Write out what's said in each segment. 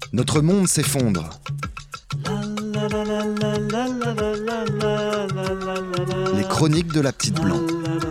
Notre monde s'effondre. Les chroniques de la petite Blanc.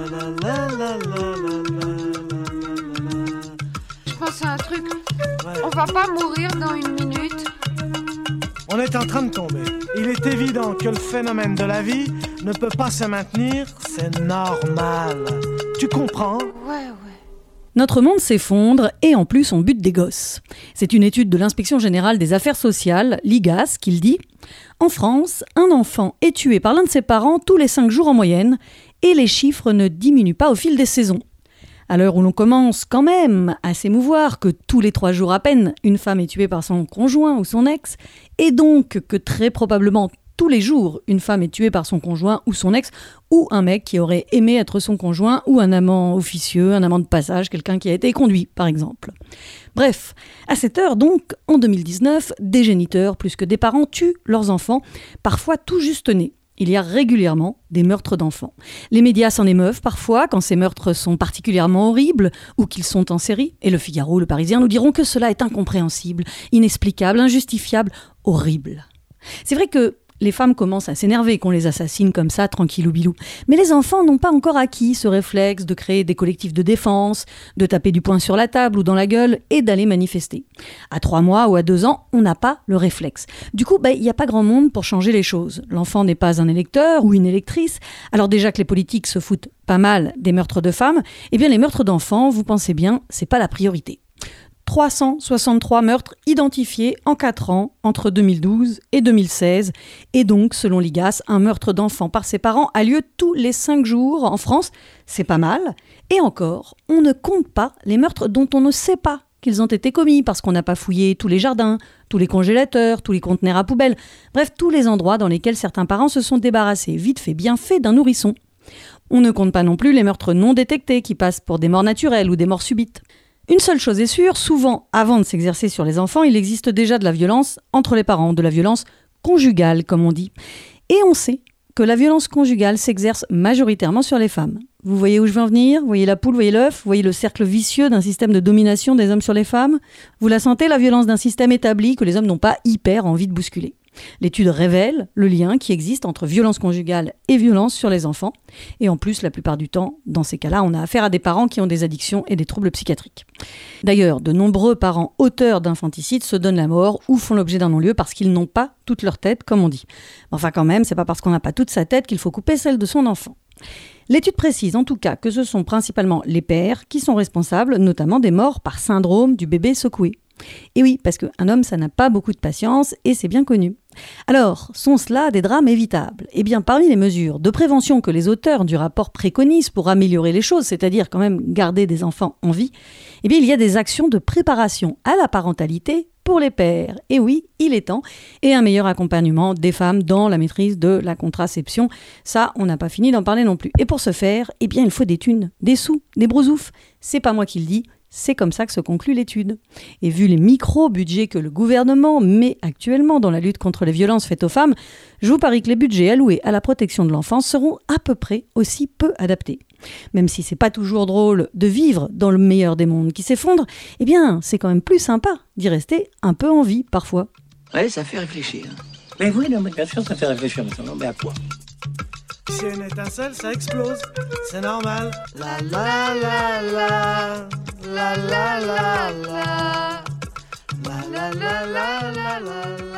Je pense à un truc. On va pas mourir dans une minute. On est en train de tomber. Il est évident que le phénomène de la vie ne peut pas se maintenir, c'est normal. Tu comprends ? Ouais. Notre monde s'effondre et en plus on bute des gosses. C'est une étude de l'Inspection générale des affaires sociales, l'IGAS, qui le dit. En France, un enfant est tué par l'un de ses parents tous les 5 jours en moyenne et les chiffres ne diminuent pas au fil des saisons. À l'heure où l'on commence quand même à s'émouvoir que tous les 3 jours à peine, une femme est tuée par son conjoint ou son ex, et donc que très probablement tous les jours, une femme est tuée par son conjoint ou son ex, ou un mec qui aurait aimé être son conjoint, ou un amant officieux, un amant de passage, quelqu'un qui a été conduit, par exemple. Bref, à cette heure donc, en 2019, des géniteurs plus que des parents tuent leurs enfants, parfois tout juste nés. Il y a régulièrement des meurtres d'enfants. Les médias s'en émeuvent parfois quand ces meurtres sont particulièrement horribles ou qu'ils sont en série. Et le Figaro, le Parisien nous diront que cela est incompréhensible, inexplicable, injustifiable, horrible. C'est vrai que les femmes commencent à s'énerver qu'on les assassine comme ça, tranquillou bilou. Mais les enfants n'ont pas encore acquis ce réflexe de créer des collectifs de défense, de taper du poing sur la table ou dans la gueule et d'aller manifester. À 3 mois ou à 2 ans, on n'a pas le réflexe. Du coup, il n'y a pas grand monde pour changer les choses. L'enfant n'est pas un électeur ou une électrice. Alors déjà que les politiques se foutent pas mal des meurtres de femmes, eh bien les meurtres d'enfants, vous pensez bien, c'est pas la priorité. 363 meurtres identifiés en 4 ans, entre 2012 et 2016. Et donc, selon l'IGAS, un meurtre d'enfant par ses parents a lieu tous les 5 jours en France. C'est pas mal. Et encore, on ne compte pas les meurtres dont on ne sait pas qu'ils ont été commis parce qu'on n'a pas fouillé tous les jardins, tous les congélateurs, tous les conteneurs à poubelle. Bref, tous les endroits dans lesquels certains parents se sont débarrassés, vite fait, bien fait, d'un nourrisson. On ne compte pas non plus les meurtres non détectés qui passent pour des morts naturelles ou des morts subites. Une seule chose est sûre, souvent, avant de s'exercer sur les enfants, il existe déjà de la violence entre les parents, de la violence conjugale, comme on dit. Et on sait que la violence conjugale s'exerce majoritairement sur les femmes. Vous voyez où je veux en venir ? Vous voyez la poule, vous voyez l'œuf ? Vous voyez le cercle vicieux d'un système de domination des hommes sur les femmes ? Vous la sentez, la violence d'un système établi que les hommes n'ont pas hyper envie de bousculer ? L'étude révèle le lien qui existe entre violence conjugale et violence sur les enfants. Et en plus, la plupart du temps, dans ces cas-là, on a affaire à des parents qui ont des addictions et des troubles psychiatriques. D'ailleurs, de nombreux parents auteurs d'infanticides se donnent la mort ou font l'objet d'un non-lieu parce qu'ils n'ont pas toute leur tête, comme on dit. Enfin quand même, c'est pas parce qu'on n'a pas toute sa tête qu'il faut couper celle de son enfant. L'étude précise en tout cas que ce sont principalement les pères qui sont responsables, notamment des morts par syndrome du bébé secoué. Et oui, parce qu'un homme, ça n'a pas beaucoup de patience et c'est bien connu. Alors, sont-ce là des drames évitables ? Eh bien, parmi les mesures de prévention que les auteurs du rapport préconisent pour améliorer les choses, c'est-à-dire quand même garder des enfants en vie, eh bien, il y a des actions de préparation à la parentalité pour les pères. Et oui, il est temps. Et un meilleur accompagnement des femmes dans la maîtrise de la contraception. Ça, on n'a pas fini d'en parler non plus. Et pour ce faire, eh bien, il faut des thunes, des sous, des brousoufs. C'est pas moi qui le dis. C'est comme ça que se conclut l'étude. Et vu les micro-budgets que le gouvernement met actuellement dans la lutte contre les violences faites aux femmes, je vous parie que les budgets alloués à la protection de l'enfance seront à peu près aussi peu adaptés. Même si c'est pas toujours drôle de vivre dans le meilleur des mondes qui s'effondre, eh bien, c'est quand même plus sympa d'y rester un peu en vie parfois. Ouais, ça fait réfléchir. Mais oui, non, mais bien sûr, ça fait réfléchir maintenant. Mais à quoi ? Si une étincelle, ça explose, c'est normal. La la la la, la la la la, la la la la la la.